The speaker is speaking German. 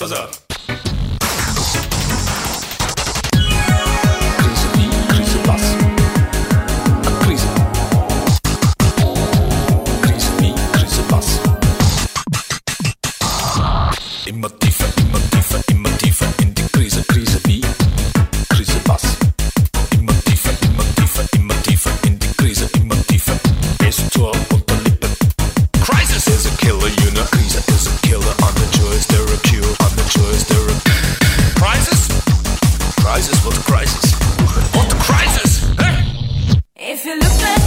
Pass auf. Krise wie, Krise was? Krise. Krise wie, Krise was? Immer tiefer in die Krise. Krise wie, Krise was? Immer tiefer in die Krise. Immer tiefer bis zur Unterlippe. Crisis is a killer, you know. Krise is a killer. On the choice, there a cure. On the choice, there a crisis. Crisis, what crisis? What crisis? Hey? If you look back